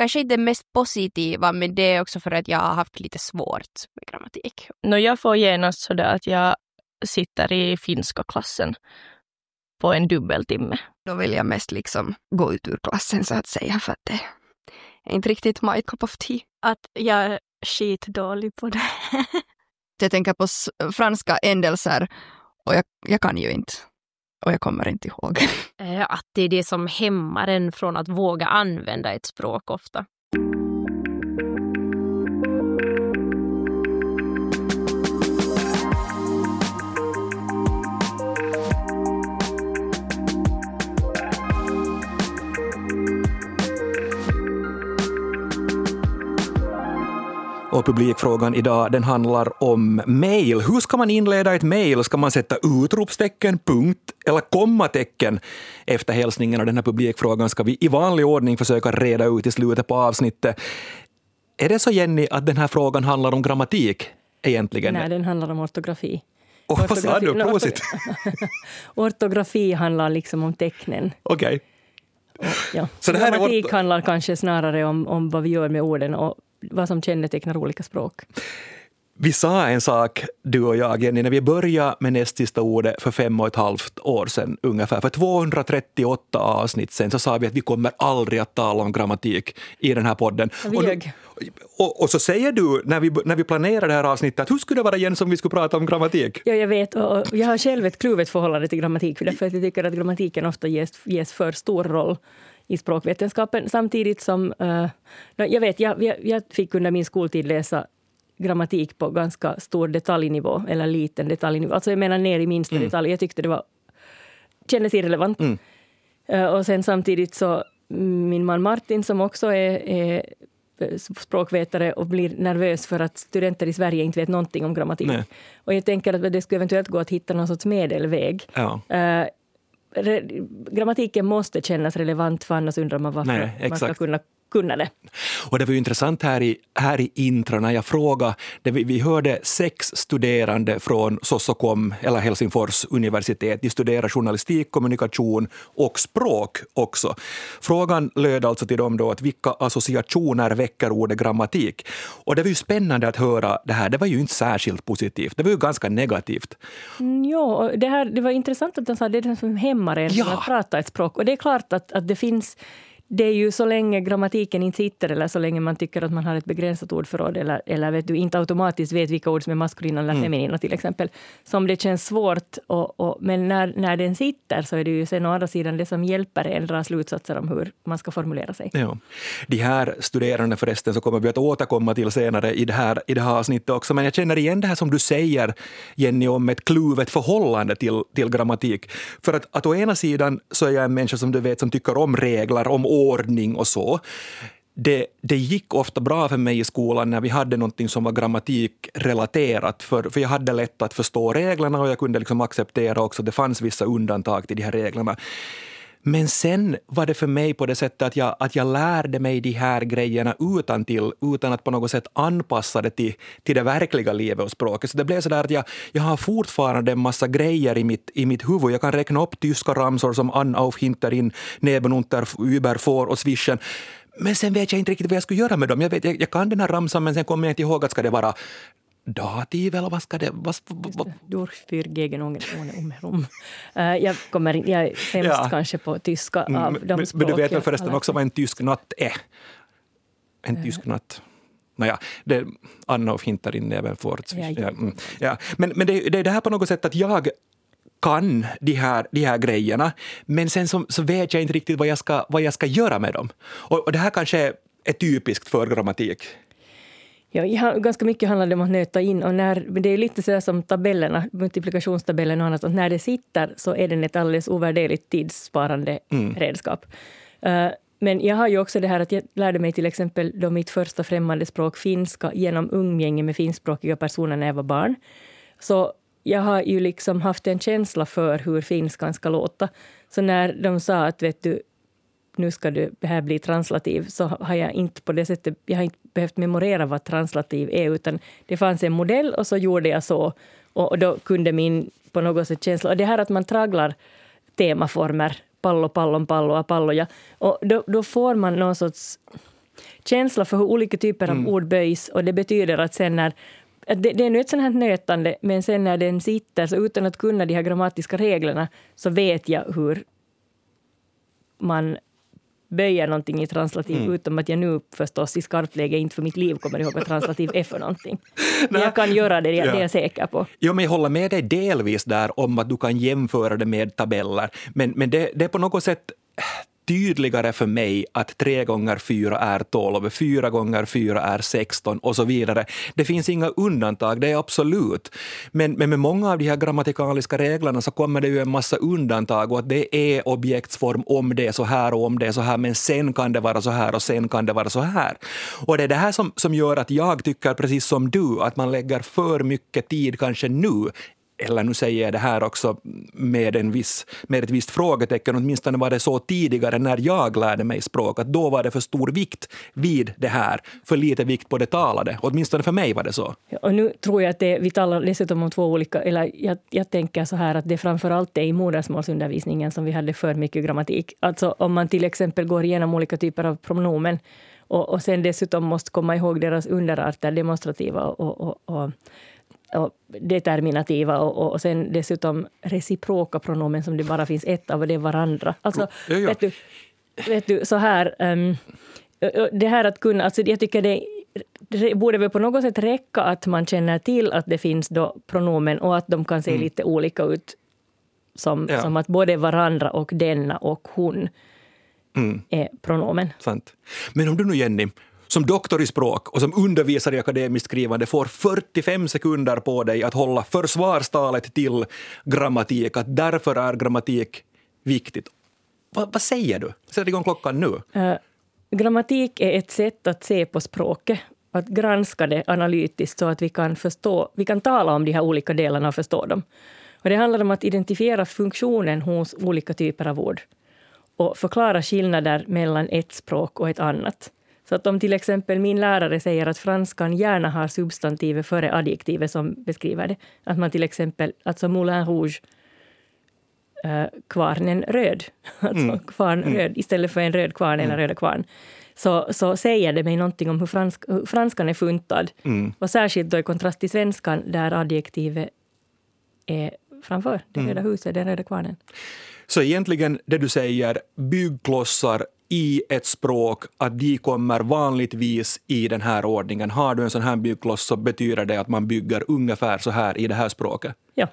kanske inte det mest positiva, men det är också för att jag har haft lite svårt med grammatik. Jag får genast sådär att jag sitter i finska klassen på en dubbeltimme. Då vill jag mest liksom gå ut ur klassen så att säga, för att det är inte riktigt my cup of tea. Att jag är skitdålig på det. Jag tänker på franska ändelser och jag kan ju inte. Och jag kommer inte ihåg. Att det är det som hämmar en från att våga använda ett språk ofta. Och publikfrågan idag, den handlar om mejl. Hur ska man inleda ett mejl? Ska man sätta utropstecken, punkt eller kommatecken efter hälsningen? Och den här publikfrågan ska vi i vanlig ordning försöka reda ut i slutet på avsnittet. Är det så, Jenny, att den här frågan handlar om grammatik egentligen? Nej, den handlar om ortografi. Vad sa du? Prosit. Ortografi handlar liksom om tecknen. Okej. Ja. Så det här grammatik handlar kanske snarare om vad vi gör med orden och vad som kännetecknar olika språk. Vi sa en sak, du och jag, Jenny, när vi började med näst sista ordet för 5,5 år sedan ungefär. För 238 avsnitt sen så sa vi att vi kommer aldrig att tala om grammatik i den här podden. Och så säger du, när vi planerar det här avsnittet, att hur skulle det vara igen som vi skulle prata om grammatik? Ja, jag vet. Och jag har själv ett kluvet förhållande till grammatik. För att jag tycker att grammatiken ofta ges för stor roll i språkvetenskapen. Samtidigt som, jag fick under min skoltid läsa grammatik på ganska stor detaljnivå eller liten detaljnivå. Alltså jag menar ner i minsta detalj. Jag tyckte det kändes irrelevant. Och sen samtidigt så min man Martin som också är språkvetare och blir nervös för att studenter i Sverige inte vet någonting om grammatik. Nej. Och jag tänker att det skulle eventuellt gå att hitta någon sorts medelväg. Ja. Grammatiken måste kännas relevant, för annars undrar man varför man ska kunna det. Och det var ju intressant här i intro när jag frågade, vi hörde 6 studerande från Sossokom eller Helsingfors universitet. De studerar journalistik, kommunikation och språk också. Frågan löd alltså till dem då att vilka associationer väcker ordet grammatik. Och det var ju spännande att höra det här. Det var ju inte särskilt positivt. Det var ju ganska negativt. Ja, det var intressant att de sa att det är det som hämmar en att prata ett språk. Och det är klart att det finns. Det är ju så länge grammatiken inte sitter eller så länge man tycker att man har ett begränsat ordförråd eller vet du, inte automatiskt vet vilka ord som är maskulina eller feminina till exempel, som det känns svårt. Men när den sitter så är det ju sen å andra sidan det som hjälper en dra slutsatser om hur man ska formulera sig. Ja. De här studerande förresten så kommer vi att återkomma till senare i det här avsnittet också. Men jag känner igen det här som du säger, Jenny, om ett kluvet förhållande till grammatik. För att å ena sidan så är jag en människa som du vet som tycker om regler, om ordning och så. Det gick ofta bra för mig i skolan när vi hade någonting som var grammatikrelaterat. För jag hade lätt att förstå reglerna och jag kunde liksom acceptera också att det fanns vissa undantag till de här reglerna. Men sen var det för mig på det sättet att jag lärde mig de här grejerna utan att på något sätt anpassa det till det verkliga livet och språket. Så det blev så där att jag har fortfarande en massa grejer i mitt huvud. Jag kan räkna upp tyska ramsor som an, auf, hinter, in, neben, unter, über, vor och zwischen. Men sen vet jag inte riktigt vad jag ska göra med dem. Jag kan den här ramsan, men sen kommer jag inte ihåg att ska det vara dativ eller vad ska det vara? Durchführ gegen ohne umherum. Jag är sämst kanske på tyska av de språk. Men du vet väl förresten också vad en tysk natt är? En tysk natt. Naja, det Anna och hintar in även för. Ja. Men det är det här på något sätt att jag kan de här grejerna, men sen så vet jag inte riktigt vad jag ska göra med dem. Och det här kanske är typiskt för grammatik. Ja, ganska mycket handlar det om att nöta in. Men det är lite så som tabellerna, multiplikationstabellen och annat. Att när det sitter så är den ett alldeles ovärderligt tidssparande redskap. Men jag har ju också det här att jag lärde mig till exempel då mitt första främmande språk finska genom umgänge med finskspråkiga personer när jag var barn. Så jag har ju liksom haft en känsla för hur finskan ska låta. Så när de sa att vet du, nu ska det här bli translativ, så har jag inte på det sättet, jag har inte behövt memorera vad translativ är, utan det fanns en modell och så gjorde jag så, och då kunde min på något sätt känsla, och det här att man tragglar temaformer, pallo, pallon, pallo, apallo, ja, och då får man någon sorts känsla för hur olika typer av ord böjs, och det betyder att sen när det är nu ett sånt här nötande, men sen när den sitter, så utan att kunna de här grammatiska reglerna, så vet jag hur man böjer någonting i translativ, utom att jag nu förstås i skarpt läge inte för mitt liv kommer ihåg vad translativ är för någonting. Men jag kan göra det, det är jag säker på. Ja, men jag håller med dig delvis där om att du kan jämföra det med tabeller. Men det är på något sätt tydligare för mig att 3 gånger 4 är 12, 4 gånger 4 är 16 och så vidare. Det finns inga undantag, det är absolut. Men med många av de här grammatikaliska reglerna så kommer det ju en massa undantag, och att det är objektsform om det är så här och om det är så här, men sen kan det vara så här och sen kan det vara så här. Och det är det här som gör att jag tycker precis som du, att man lägger för mycket tid kanske nu, eller nu säger jag det här också med ett visst frågetecken, åtminstone var det så tidigare när jag lärde mig språk, att då var det för stor vikt vid det här, för lite vikt på det talade. Åtminstone för mig var det så. Ja, och nu tror jag att vi talar dessutom om 2 olika, eller jag tänker så här att det framförallt är i modersmålsundervisningen som vi hade för mycket grammatik. Alltså om man till exempel går igenom olika typer av pronomen och sen dessutom måste komma ihåg deras underarter, demonstrativa och determinativa och sen dessutom reciproka pronomen som det bara finns ett av, och det är varandra. Alltså, vet du så här, det här att kunna, alltså jag tycker det borde väl på något sätt räcka att man känner till att det finns då pronomen och att de kan se lite olika ut som att både varandra och denna och hon är pronomen. Sant. Men om du nu, Jenny, som doktor i språk och som undervisar i akademiskt skrivande får 45 sekunder på dig att hålla försvarstalet till grammatik, att därför är grammatik viktigt. Vad säger du? Sätt igång klockan nu. Grammatik är ett sätt att se på språket, att granska det analytiskt så att vi kan tala om de här olika delarna och förstå dem. Och det handlar om att identifiera funktionen hos olika typer av ord och förklara skillnader mellan ett språk och ett annat. Så att om till exempel min lärare säger att franskan gärna har substantivet före adjektivet som beskriver det, att man till exempel, alltså moulin rouge, kvarnen röd, alltså kvarn röd istället för en röd kvarn eller röda kvarn, så säger det mig någonting om hur franskan är funtad. Och särskilt då i kontrast till svenskan där adjektivet är framför det röda huset, den röda kvarnen. Så egentligen det du säger, byggklossar i ett språk, att de kommer vanligtvis i den här ordningen. Har du en sån här byggkloss så betyder det att man bygger ungefär så här i det här språket. Ja.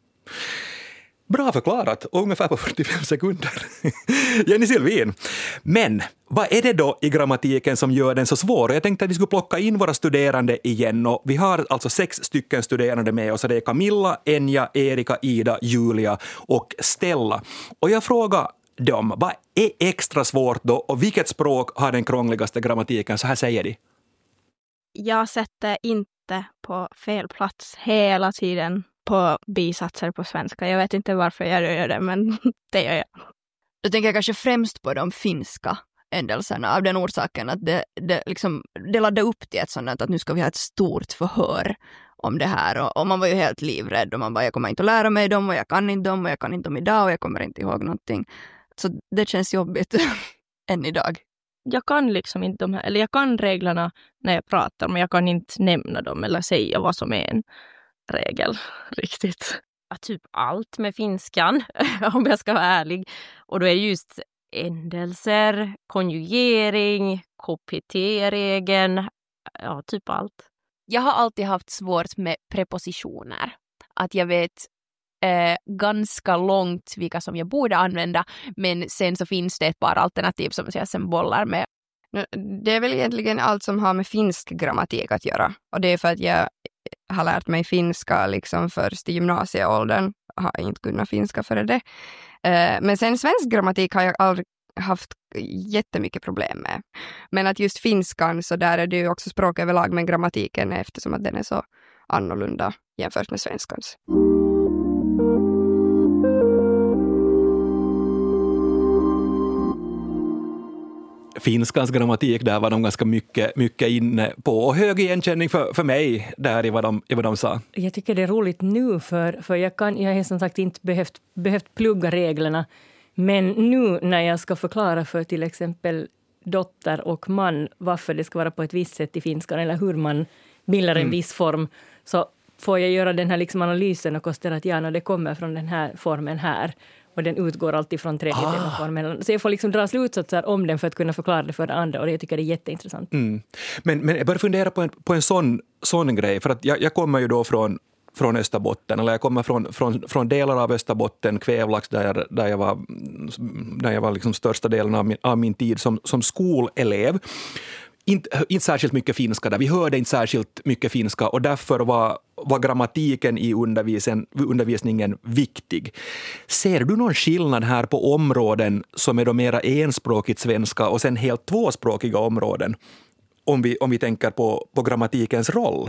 Bra förklarat, ungefär på 45 sekunder. Jenny Silvin. Men vad är det då i grammatiken som gör den så svår? Jag tänkte att vi skulle plocka in våra studerande igen. Och vi har alltså 6 stycken studerande med oss. Det är Camilla, Enja, Erika, Ida, Julia och Stella. Och jag frågar dem, vad är extra svårt då och vilket språk har den krångligaste grammatiken? Så här säger de. Jag sätter inte på fel plats hela tiden på bisatser på svenska. Jag vet inte varför jag gör det, men det gör jag. Då tänker jag kanske främst på de finska ändelserna av den orsaken att det laddade upp till ett sådant att nu ska vi ha ett stort förhör om det här. Och man var ju helt livrädd och man bara, jag kommer inte att lära mig dem och jag kan inte dem och jag kan inte dem idag och jag kommer inte ihåg någonting. Så det känns jobbigt än idag. Jag kan liksom inte de här, eller jag kan reglerna när jag pratar, men jag kan inte nämna dem eller säga vad som är en regel riktigt. Ja, typ allt med finskan, om jag ska vara ärlig. Och då är just ändelser, konjugering, KPT-regeln, ja, typ allt. Jag har alltid haft svårt med prepositioner. Att jag vet ganska långt vilka som jag borde använda, men sen så finns det ett par alternativ som jag sen bollar med. Det är väl egentligen allt som har med finsk grammatik att göra. Och det är för att jag har lärt mig finska liksom först i gymnasieåldern. Har inte kunnat finska före det. Men sen svensk grammatik har jag aldrig haft jättemycket problem med. Men att just finskan, så där är det ju också språk överlag med grammatiken eftersom att den är så annorlunda jämfört med svenskans. Finskans grammatik, där var de ganska mycket inne på. Och hög igenkänning för mig där i vad de sa. Jag tycker det är roligt nu för jag har som sagt inte behövt plugga reglerna. Men nu när jag ska förklara för till exempel dotter och man, varför det ska vara på ett visst sätt i finskan eller hur man bildar en viss form, så får jag göra den här liksom analysen och konstatera att det kommer från den här formen här. Och den utgår alltid från tredje formen. Så jag får liksom dra slutsatser om den för att kunna förklara det för det andra. Och det tycker jag är jätteintressant. Men jag börjar fundera på en sån grej. För att jag kommer ju då från Österbotten, eller jag kommer från delar av Österbotten, Kvävlax, där jag var liksom största delen av min tid som skolelev. Inte särskilt mycket finska där. Vi hörde inte särskilt mycket finska och därför var grammatiken i undervisningen viktig. Ser du någon skillnad här på områden som är då mera enspråkigt svenska och sen helt tvåspråkiga områden? Om vi tänker på grammatikens roll?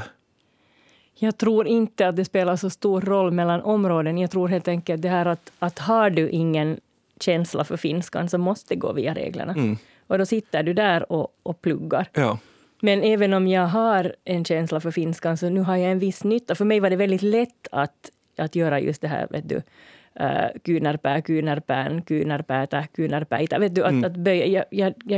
Jag tror inte att det spelar så stor roll mellan områden. Jag tror helt enkelt det här att har du ingen känsla för finskan så måste gå via reglerna. Och då sitter du där och pluggar. Ja. Men även om jag har en känsla för finskan så nu har jag en viss nytta. För mig var det väldigt lätt att göra just det här, vet du, kyynärpää, kyynärpään, kyynärpäätä, kyynärpäitä. Vet du, att böja.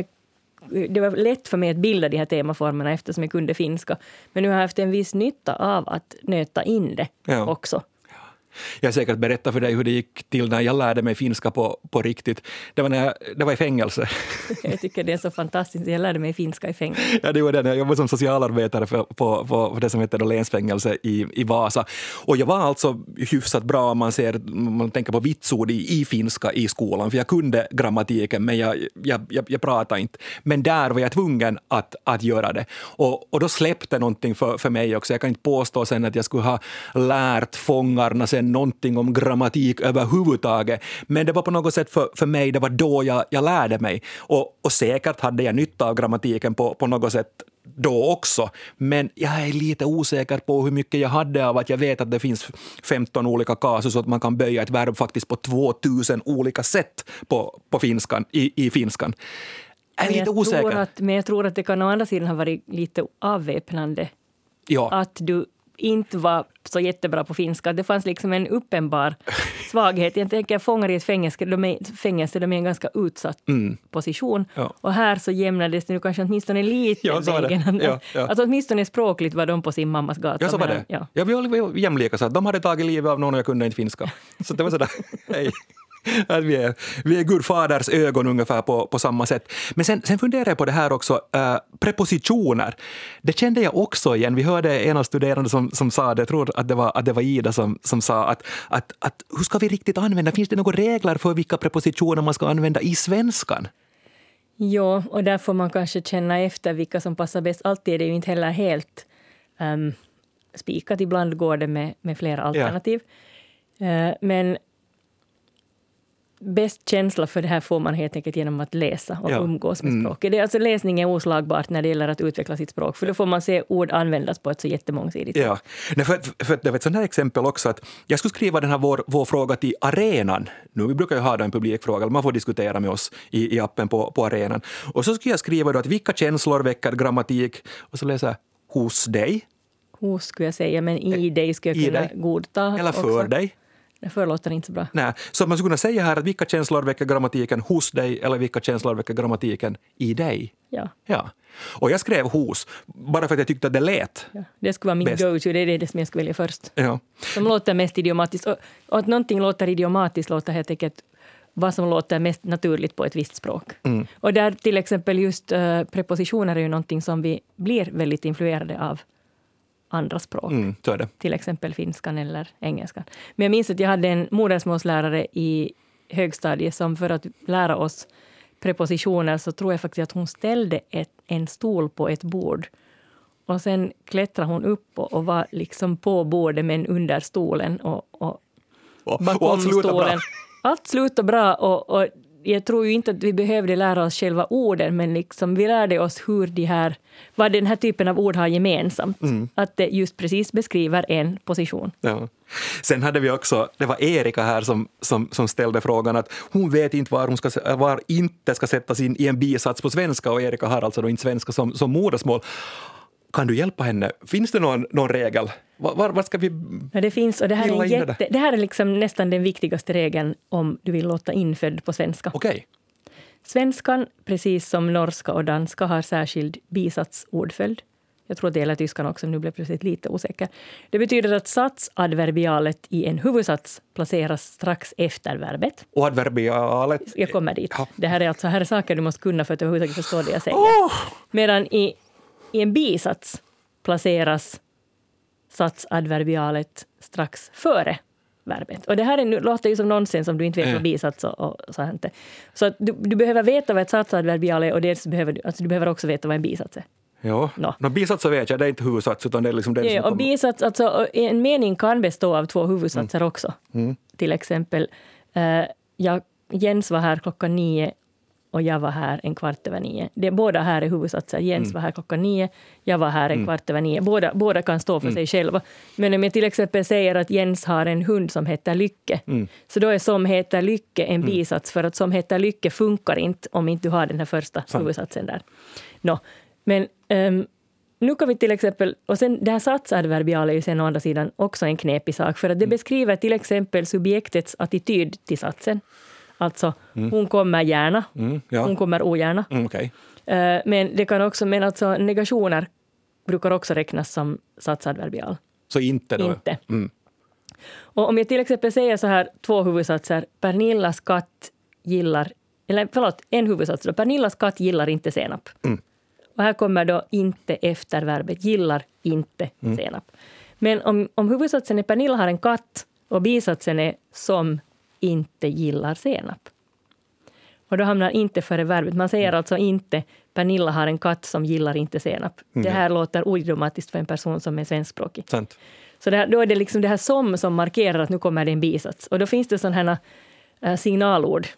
Det var lätt för mig att bilda de här temaformerna eftersom jag kunde finska. Men nu har jag haft en viss nytta av att nöta in det också. Jag har säkert berättat för dig hur det gick till när jag lärde mig finska på riktigt. Det var i fängelse. Jag tycker det är så fantastiskt. Jag lärde mig finska i fängelse. Ja, det var det. Jag jobbade som socialarbetare på det som heter länsfängelse i Vasa. Och jag var alltså hyfsat bra om man tänker på vitsord i finska i skolan. För jag kunde grammatiken, men jag pratade inte. Men där var jag tvungen att göra det. Och då släppte någonting för mig också. Jag kan inte påstå sen att jag skulle ha lärt fångarna sen någonting om grammatik överhuvudtaget. Men det var på något sätt för mig, det var då jag lärde mig. Och säkert hade jag nytta av grammatiken på något sätt då också. Men jag är lite osäker på hur mycket jag hade av att jag vet att det finns 15 olika kasus så att man kan böja ett verb faktiskt på 2000 olika sätt på finskan, i finskan. Jag är lite osäker. Men jag tror att det kan å andra sidan ha varit lite avväpnande. Ja. Att du inte var så jättebra på finska. Det fanns liksom en uppenbar svaghet. Jag tänker fångar i ett fängelse, de är en ganska utsatt position. Ja. Och här så jämnades det nu kanske åtminstone lite vägen. Att åtminstone språkligt var de på sin mammas gata. Ja, så var det. Ja, vi var jämlika. Så de hade tagit livet av någon och jag kunde inte finska. Så det var sådär, hej. Att vi är Gud faders ögon ungefär på samma sätt. Men sen funderar jag på det här också, prepositioner. Det kände jag också igen. Vi hörde en av studerande som sa det, jag tror att det var Ida som sa att hur ska vi riktigt använda? Finns det några regler för vilka prepositioner man ska använda i svenskan? Ja, och där får man kanske känna efter vilka som passar bäst. Alltid är det ju inte heller helt spikat. Ibland går det med flera alternativ. Men bäst känsla för det här får man helt enkelt genom att läsa och umgås med språket. Alltså läsning är oslagbart när det gäller att utveckla sitt språk. För då får man se ord användas på ett så jättemångsidigt sätt. Ja, för det var ett sånt här exempel också att jag skulle skriva den här vår fråga till arenan. Nu, vi brukar ju ha en publikfråga, man får diskutera med oss i appen på arenan. Och så skulle jag skriva då att vilka känslor väcker grammatik och så läsa hos dig. Hos skulle jag säga, men i dig skulle jag kunna godta. Eller för också. dig. Det förlåter inte så bra. Nej, så man skulle kunna säga här att vilka känslor väcker grammatiken hos dig eller vilka känslor väcker grammatiken i dig. Ja. Och jag skrev hos, bara för att jag tyckte att det lät. Ja, det skulle vara min go-to, det är det som jag skulle välja först. Ja. Som låter mest idiomatiskt. Och att någonting låter idiomatiskt låter helt enkelt vad som låter mest naturligt på ett visst språk. Och där till exempel just prepositioner är ju någonting som vi blir väldigt influerade av andra språk. Så är det. Till exempel finskan eller engelskan. Men jag minns att jag hade en modersmålslärare i högstadiet som för att lära oss prepositioner så tror jag faktiskt att hon ställde en stol på ett bord. Och sen klättrade hon upp och var liksom på bordet men under stolen och bakom stolen. Allt slutade bra och jag tror ju inte att vi behövde lära oss själva orden, men liksom vi lärde oss vad den här typen av ord har gemensamt. Att det just precis beskriver en position. Ja. Sen hade vi också, det var Erika här som ställde frågan att hon vet inte var inte ska sättas in i en bisats på svenska, och Erika har alltså då inte svenska som modersmål. Kan du hjälpa henne? Finns det någon regel? Vad ska vi... Ja, det finns, och det här är liksom nästan den viktigaste regeln om du vill låta infödd på svenska. Okej. Svenskan, precis som norska och danska, har särskild bisatsordföljd. Jag tror det gäller tyskan också, men nu blev jag plötsligt lite osäker. Det betyder att satsadverbialet i en huvudsats placeras strax efter verbet. Och adverbialet... Jag kommer dit. Ja. Det här är saker du måste kunna för att överhuvudtaget förstå det jag säger. Medan i en bisats placeras satsadverbialet strax före verbet. Och det här låter ju som nonsens om du inte vet vad bisats och så här inte. Så att du behöver veta vad ett satsadverbial är och dels du behöver också veta vad en bisats är. Ja, bisats så vet jag, det är inte huvudsats utan det är liksom det som och bisats, alltså en mening kan bestå av två huvudsatser också. Till exempel, Jens var här 9:00 och jag var här 9:15. Det båda här är huvudsatser. Jens var här 9:00, jag var här 9:15. Båda kan stå för sig själva. Men om jag till exempel säger att Jens har en hund som heter Lycke, så då är som heter Lycke en bisats, för att som heter Lycke funkar inte om inte du har den här första huvudsatsen där. Men nu kan vi till exempel, och sen det här satsadverbialet är ju sen å andra sidan också en knepig sak, för att det beskriver till exempel subjektets attityd till satsen. Alltså, hon kommer gärna, hon kommer ogärna. Okay. Men det kan också, alltså negationer brukar också räknas som satsadverbial. Så inte då? Inte. Och om jag till exempel säger så här, två huvudsatser, Pernillas katt gillar, en huvudsats då, Pernillas katt gillar inte senap. Och här kommer då inte efter verbet, gillar inte senap. Men om huvudsatsen är Pernilla har en katt och bisatsen är som inte gillar senap. Och då hamnar inte före verbet. Man säger alltså inte Pernilla har en katt som gillar inte senap. Det här låter oidiomatiskt för en person som är svenskspråkig. Sant. Så då är det liksom det här som markerar att nu kommer det en bisats. Och då finns det sådana här signalord.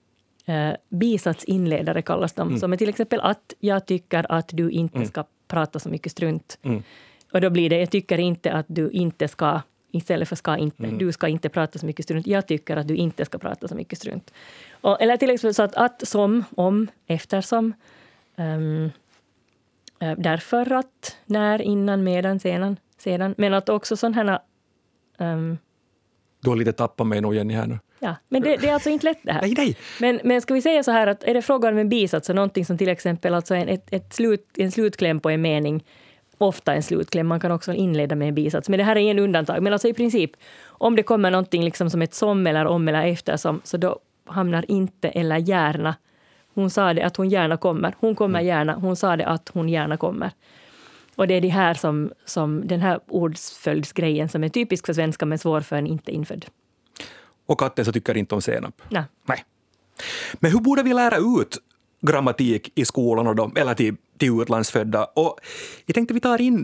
Bisatsinledare kallas de. Som är till exempel att jag tycker att du inte ska prata så mycket strunt. Och då blir det, jag tycker inte att du inte ska, istället för ska inte. Du ska inte prata så mycket strunt. Jag tycker att du inte ska prata så mycket strunt. Eller till exempel så att som, om, eftersom. Därför att, när, innan, medan, sedan. Men att också sådana här... Du har lite tappat mig nog, Jenny, här nu. Ja, men det är alltså inte lätt det här. Nej. Men ska vi säga så här att är det frågan om en bisats, så någonting som till exempel alltså en slutkläm på en mening, ofta en slutkläm, man kan också inleda med en bisats, men det här är en undantag. Men alltså i princip, om det kommer någonting liksom som ett som eller om eller eftersom, så då hamnar inte eller gärna. Hon sa det att hon gärna kommer. Hon kommer gärna. Hon sa det att hon gärna kommer. Och det är det här som den här ordsföljdsgrejen som är typisk för svenska men svår för en inte infödd. Och katten så tycker inte om senap. Nej. Men hur borde vi lära ut grammatik i skolan och eller till utlandsfödda? Och jag tänkte vi tar in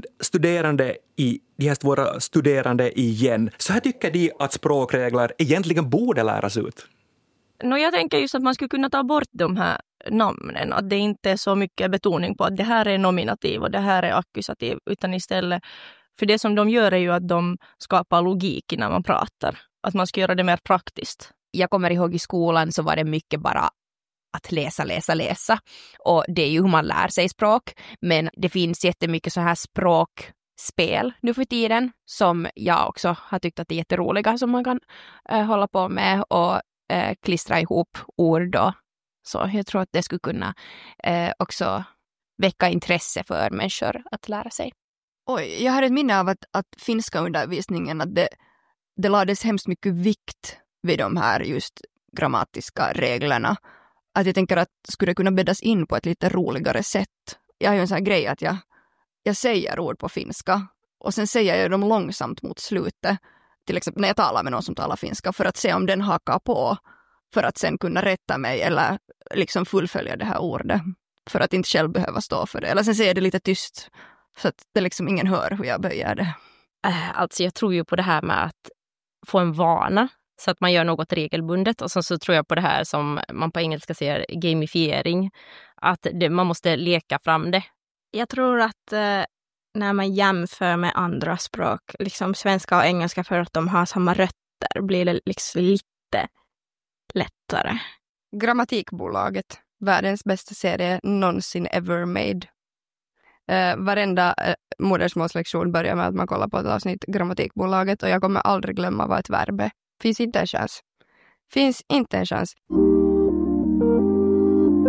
våra studerande igen. Så här tycker de att språkregler egentligen borde läras ut. Jag tänker just att man skulle kunna ta bort de här namnen. Att det inte är så mycket betoning på att det här är nominativ och det här är ackusativ. Utan istället, för det som de gör är ju att de skapar logik när man pratar. Att man ska göra det mer praktiskt. Jag kommer ihåg i skolan så var det mycket bara att läsa. Och det är ju hur man lär sig språk. Men det finns jättemycket så här språkspel nu för tiden som jag också har tyckt att det är jätteroliga som man kan hålla på med och klistra ihop ord då. Så jag tror att det skulle kunna också väcka intresse för människor att lära sig. Oj, jag har ett minne av att finska undervisningen, att det lades hemskt mycket vikt vid de här just grammatiska reglerna. Att jag tänker att skulle kunna bäddas in på ett lite roligare sätt. Jag har ju en sån här grej att jag säger ord på finska och sen säger jag dem långsamt mot slutet. Till exempel när jag talar med någon som talar finska för att se om den hakar på för att sen kunna rätta mig eller liksom fullfölja det här ordet för att inte själv behöva stå för det. Eller sen säger jag det lite tyst så att det liksom ingen hör hur jag böjer det. Alltså jag tror ju på det här med att få en vana så att man gör något regelbundet och så tror jag på det här som man på engelska säger gamifiering. Att man måste leka fram det. Jag tror att när man jämför med andra språk, liksom svenska och engelska för att de har samma rötter, blir det liksom lite lättare. Grammatikbolaget, världens bästa serie någonsin ever made. Varenda modersmålslektion börjar med att man kollar på ett avsnitt Grammatikbolaget och jag kommer aldrig glömma vad ett verb är. Finns inte en chans.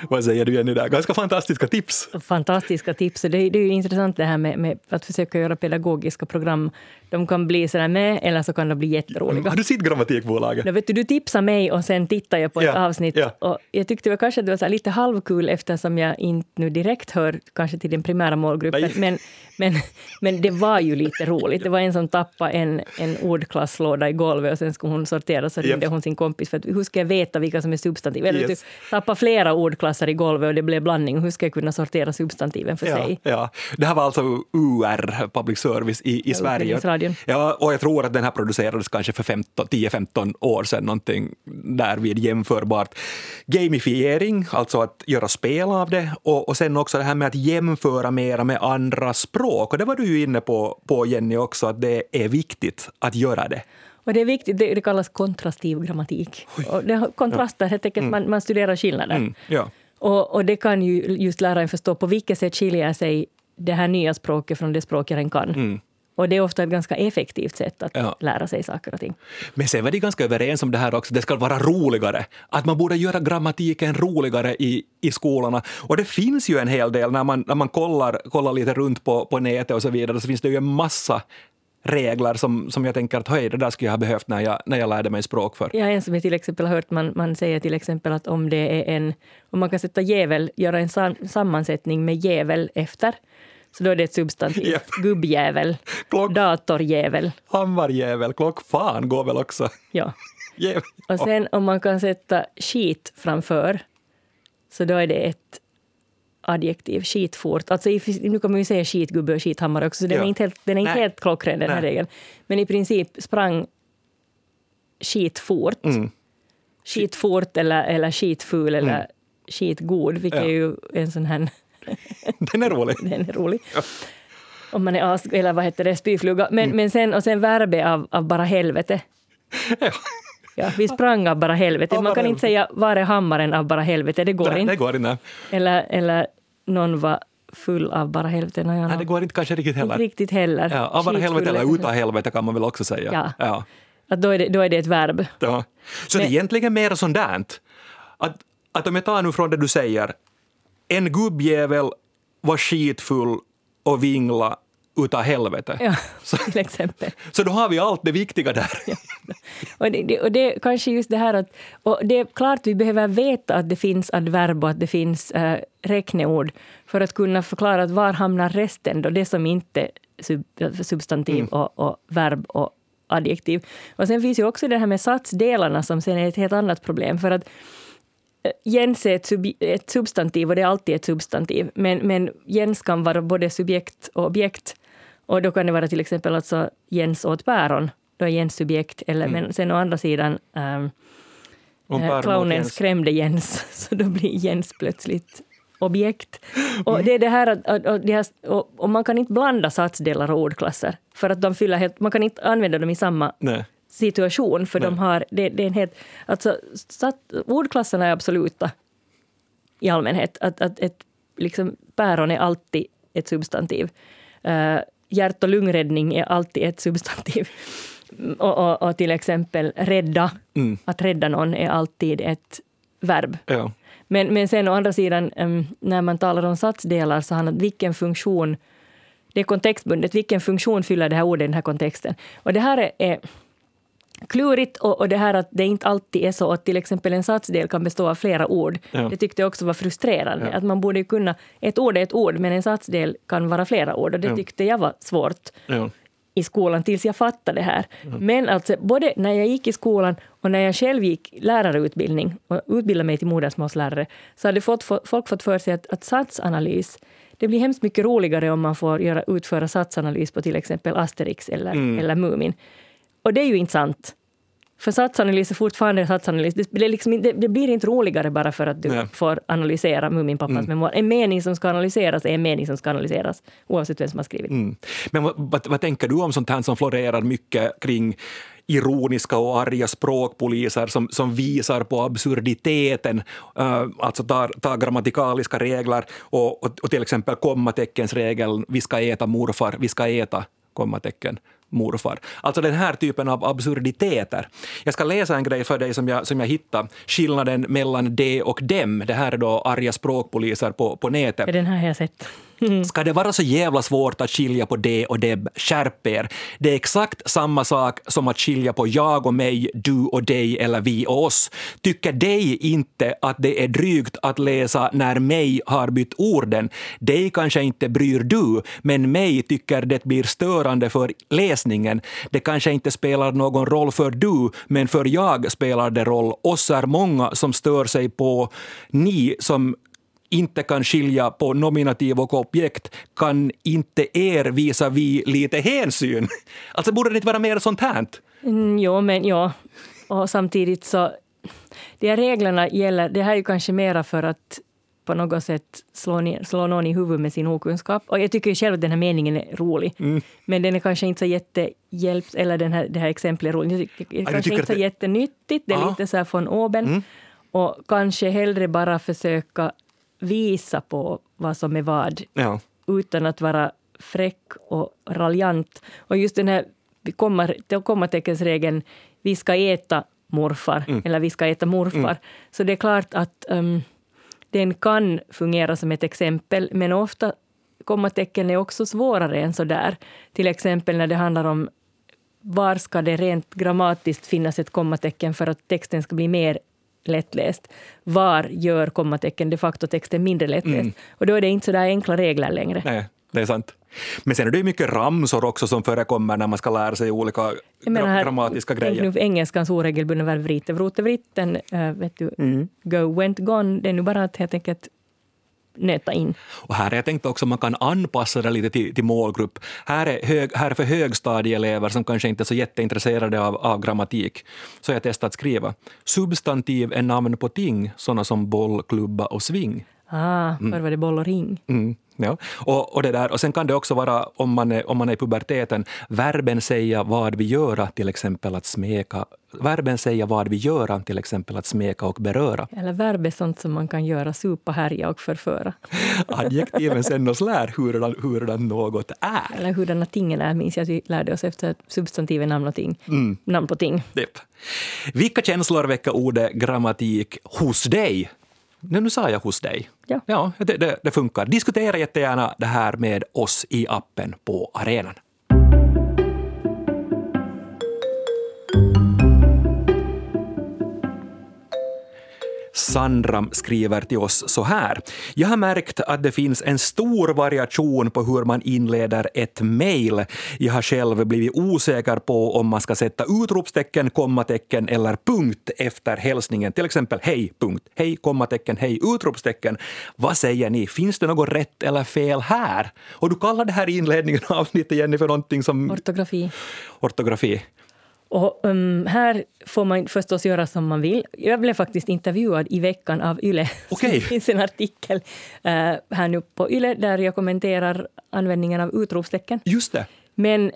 Vad säger du Jenny där? Ganska fantastiska tips. Fantastiska tips. Det är ju intressant det här med att försöka göra pedagogiska program. De kan bli sådär med, eller så kan de bli jätteroliga. Har du sett Grammatikbolaget? Då vet du tipsade mig och sen tittade jag på ett avsnitt. Ja. Och jag tyckte väl kanske att det var så här lite halvkul eftersom jag inte nu direkt hör kanske till den primära målgruppen. Men det var ju lite roligt. Det var en som tappade en ordklasslåda i golvet och sen skulle hon sortera, så ringde hon sin kompis för att hur ska jag veta vilka som är substantiv? Eller du tappar flera ordklasser i golvet och det blev blandning. Hur ska jag kunna sortera substantiven för sig? Ja. Det här var alltså UR, Public Service i Sverige. Ja, och jag tror att den här producerades kanske för 10-15 år sedan, någonting därvid jämförbart. Gamifiering, alltså att göra spel av det, och sen också det här med att jämföra mera med andra språk. Och det var du ju inne på Jenny också, att det är viktigt att göra det. Och det är viktigt, det kallas kontrastiv grammatik. Och det har kontraster, helt enkelt, man studerar skillnader. Och det kan ju just läraren förstå på vilket sätt skiljer sig det här nya språket från det språk jag kan. Och det är ofta ett ganska effektivt sätt att lära sig saker och ting. Men sen var de ganska överens om det här också. Det ska vara roligare. Att man borde göra grammatiken roligare i skolorna. Och det finns ju en hel del när man kollar lite runt på nätet och så vidare, så finns det ju en massa regler som jag tänker att det där skulle jag ha behövt när jag lärde mig språk för. Ja, en som jag till exempel har hört, man säger till exempel att om det är om man kan sätta jävel, göra en sammansättning med jävel efter, så då är det ett substantiv. Gubbjävel, datorjävel. Hammarjävel, klockfan går väl också. Ja. Och sen om man kan sätta skit framför, så då är det ett adjektiv, skitfort. Alltså nu kommer vi säga skitgubbe och skithammare också, så den är inte helt klockren, den här regeln. Men i princip sprang skitfort. Skitfort eller skitful eller skitgod, vilket är ju en sån här... Den är rolig. Den är rolig. Ja. Om man är eller vad heter det, spyfluga. Men sen verbe av bara helvete. Ja, vi sprang av bara helvete. Man kan inte säga var är hammaren av bara helvete. Det går inte. Det går inte. Eller någon var full av bara helvete. Nej, det går inte kanske riktigt heller. Inte riktigt heller. Ja, av bara helvete eller utav helvete kan man väl också säga. Ja. Att då är det ett verb. Ja. Så det är egentligen mer sånt där. Att om jag tar nu från det du säger, en gubbjävel var skitfull och vingla utav helvete. Ja, till exempel. Så då har vi allt det viktiga där. Ja. Och det kanske just det här att, och det är klart vi behöver veta att det finns adverb och att det finns räkneord för att kunna förklara att var hamnar resten då, det som inte substantiv och verb och adjektiv. Och sen finns ju också det här med satsdelarna som sen är ett helt annat problem, för att Jens är ett substantiv och det är alltid ett substantiv. Men Jens kan vara både subjekt och objekt. Och då kan det vara till exempel alltså Jens åt päron. Då är Jens subjekt. Eller, men sen å andra sidan clownen skrämde Jens. Så då blir Jens plötsligt objekt. Och det är det här och man kan inte blanda satsdelar och ordklasser. För att de fyller helt, man kan inte använda dem i samma... Nej. Situation, för de har det är en helt, alltså ordklasserna är absoluta i allmänhet, att ett liksom päron är alltid ett substantiv, hjärt- och lungräddning är alltid ett substantiv, och till exempel rädda, att rädda någon är alltid ett verb. Men sen å andra sidan när man talar om satsdelar så handlar det om vilken funktion, det är kontextbundet, vilken funktion fyller det här ordet i den här kontexten, och det här är klurigt, och det här att det inte alltid är så att till exempel en satsdel kan bestå av flera ord. Ja. Det tyckte jag också var frustrerande. Ja. Att man borde kunna, ett ord är ett ord, men en satsdel kan vara flera ord. Och det tyckte jag var svårt i skolan tills jag fattade det här. Men alltså både när jag gick i skolan och när jag själv gick lärarutbildning och utbildade mig till modersmålslärare, så hade folk fått för sig att satsanalys, det blir hemskt mycket roligare om man får utföra satsanalys på till exempel Asterix eller Mumin. Och det är ju inte sant. För satsanalys är fortfarande satsanalys. Det blir inte roligare bara för att du får analysera Muminpappas memoar. En mening som ska analyseras är en mening som ska analyseras, oavsett vem som har skrivit. Men vad tänker du om sånt här som florerar mycket kring ironiska och arga språkpoliser som visar på absurditeten, alltså tar grammatikaliska regler och till exempel kommateckensregeln, vi ska äta morfar, vi ska äta kommatecken. morfar. Alltså den här typen av absurditeter. Jag ska läsa en grej för dig som jag hittade. Skillnaden mellan de och dem. Det här är då arga språkpoliser på nätet. Den här har jag sett. Ska det vara så jävla svårt att skilja på det och det? Skärp er. Det är exakt samma sak som att skilja på jag och mig, du och dig eller vi och oss. Tycker dig inte att det är drygt att läsa när mig har bytt orden? Dig kanske inte bryr du, men mig tycker det blir störande för läsningen. Det kanske inte spelar någon roll för du, men för jag spelar det roll. Oss är många som stör sig på ni som inte kan skilja på nominativ och objekt, kan inte er visa vi lite hänsyn? Alltså borde det inte vara mer sånt här? Ja. Och samtidigt så, de här reglerna gäller, det här är ju kanske mera för att på något sätt slå någon i huvudet med sin okunskap. Och jag tycker ju själv att den här meningen är rolig. Men den är kanske inte så jättehjälps, eller det här exemplet är roligt. Det är kanske inte så jättenyttigt, det är lite så här från oben. Och kanske hellre bara försöka visa på vad som är vad utan att vara fräck och raljant. Och just den här kommateckensregeln, vi ska äta morfar eller vi ska äta morfar. Så det är klart att den kan fungera som ett exempel, men ofta kommatecken är också svårare än så där. Till exempel när det handlar om var ska det rent grammatiskt finnas ett kommatecken för att texten ska bli mer lättläst. Var gör kommatecken de facto texten mindre lättläst? Och då är det inte så där enkla regler längre. Nej, det är sant. Men sen är det ju mycket ramsor också som förekommer när man ska lära sig olika grammatiska grejer. Nu engelskans oregelbundna verb vrite, vrote, vritten, vet du, go, went, gone. Det är nu bara att helt enkelt nöta in. Och här har jag tänkt också att man kan anpassa det lite till målgrupp. Här är för högstadieelever som kanske inte är så jätteintresserade av grammatik. Så jag har testat att skriva. Substantiv är namn på ting, sådana som boll, klubba och sving. Förr var det boll och ring. Ja. Och det där, och sen kan det också vara, om man är i puberteten, verben säga vad vi göra, till exempel att smeka. Verben säga vad vi göra, till exempel att smeka och beröra. Eller verb är sånt som man kan göra, supa, härja och förföra. Adjektiven sen oss lär hurdan något är. Eller hurdana tingen är, minns jag att vi lärde oss efter substantiven namn och ting. Namn på ting. Yep. Vilka känslor väcker ordet grammatik hos dig? Nu sa jag hos dig. Ja, det funkar. Diskutera jättegärna det här med oss i appen på arenan. Sandra skriver till oss så här. Jag har märkt att det finns en stor variation på hur man inleder ett mejl. Jag har själv blivit osäker på om man ska sätta utropstecken, kommatecken eller punkt efter hälsningen. Till exempel hej, punkt, hej, kommatecken, hej, utropstecken. Vad säger ni? Finns det något rätt eller fel här? Och du kallar det här inledningen av avsnittet, Jenny, för någonting som... Ortografi. Och här får man förstås göra som man vill. Jag blev faktiskt intervjuad i veckan av Yle. Okay. Det finns en artikel här nu på Yle där jag kommenterar användningen av utropstecken. Just det. Men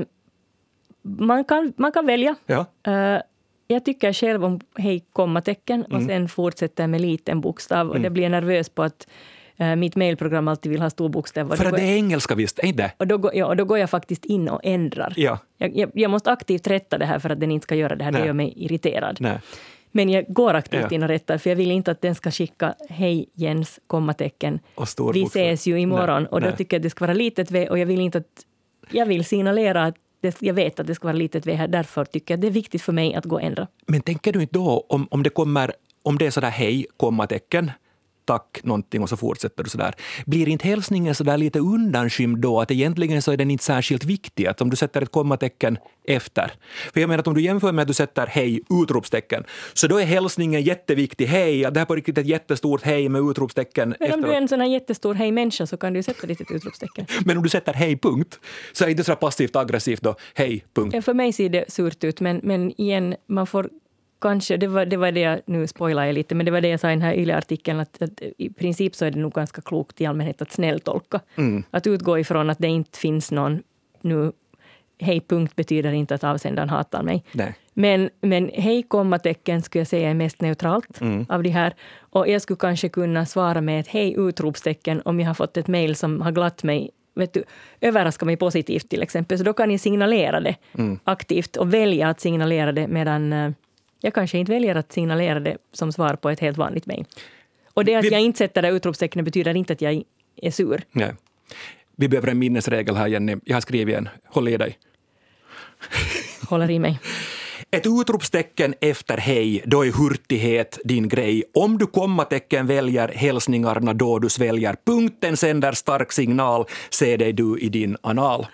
man kan välja. Ja. Jag tycker själv om hej kommatecken och sen fortsätter med liten bokstav. Och det blir nervös på att mitt mailprogram alltid vill ha stor bokstäv. För att det är engelska visst, är det? Och då går jag faktiskt in och ändrar. Ja. Jag måste aktivt rätta det här för att den inte ska göra det här. Nej. Det gör mig irriterad. Nej. Men jag går aktivt in och rättar för jag vill inte att den ska skicka hej Jens, kommatecken. Vi ses ju imorgon. Nej. Och då tycker jag att det ska vara litet v och jag vill inte att jag vill signalera att jag vet att det ska vara litet v här. Därför tycker jag att det är viktigt för mig att gå och ändra. Men tänker du inte då om det är sådär hej, kommatecken, tack, någonting och så fortsätter du sådär. Blir inte hälsningen sådär lite undanskymd då? Att egentligen så är den inte särskilt viktig. Att om du sätter ett kommatecken efter. För jag menar att om du jämför med att du sätter hej, utropstecken. Så då är hälsningen jätteviktig. Hej, det här på riktigt ett jättestort hej med utropstecken. Men om du är en sån här jättestor hej-människa så kan du sätta ditt utropstecken. Men om du sätter hej, punkt. Så är det inte så passivt aggressivt då. Hej, punkt. Ja, för mig ser det surt ut. Men igen, man får... Kanske, det var det jag, nu spoilar jag lite, men det var det jag sa i den här Yle-artikeln att i princip så är det nog ganska klokt i allmänhet att snälltolka. Att utgå ifrån att det inte finns någon, nu hej punkt betyder inte att avsändaren hatar mig. Nej. Men hej kommatecken skulle jag säga är mest neutralt av de här. Och jag skulle kanske kunna svara med ett hej utropstecken om jag har fått ett mejl som har glatt mig överraska mig positivt till exempel. Så då kan jag signalera det aktivt och välja att signalera det, medan jag kanske inte väljer att signalera det som svar på ett helt vanligt mejl. Och det att jag inte sätter det utropstecknet betyder inte att jag är sur. Nej. Vi behöver en minnesregel här, Jenny. Jag har skrivit en. Håll i dig. Håller i mig. Ett utropstecken efter hej, då är hurtighet din grej. Om du kommatecken väljer hälsningarna då du sväljer. Punkten sänder stark signal. Se dig du i din anal.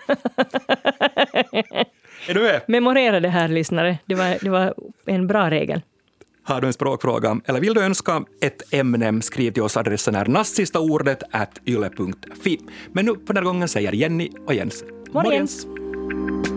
Är du med? Memorera det här, lyssnare. Det var en bra regel. Har du en språkfråga eller vill du önska ett ämne, skriv till oss. Adressen är nastsistaordet@yle.fi. Men nu för den här gången säger Jenny och Jens. Morgens!